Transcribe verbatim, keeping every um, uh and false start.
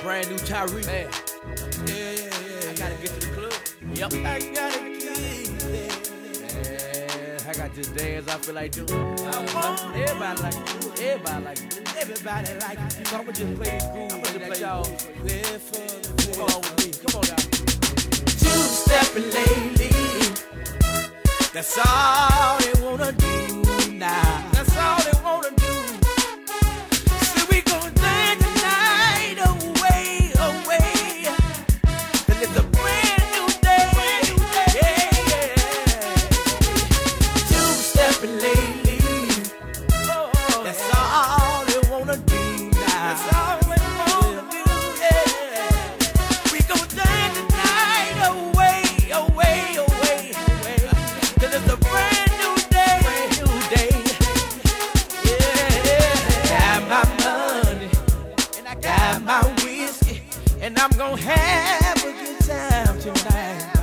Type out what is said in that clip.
Brand new Tyree. Man. Yeah, yeah, yeah. I gotta get to the club. Yep. I gotta get there. Man, I got this dance I feel like doing. Uh-huh. Everybody like to do it. Everybody like to do it. Everybody like it. So I'ma just play this groove. I'ma just play y'all. Live for the Come on with me. Come on now. Two-stepping lately. That's all they wanna do now. That's all they wanna do. So we gon' take the night away, away. 'Cause it's a brand new day. Yeah, yeah. Two-stepping lately. That's all they wanna do now. That's all they wanna do, yeah. We gon' take the night away, away, away, away. 'Cause it's a brand new day, brand new day. Yeah, got my money and I got my whiskey, and I'm gon' have a good time tonight.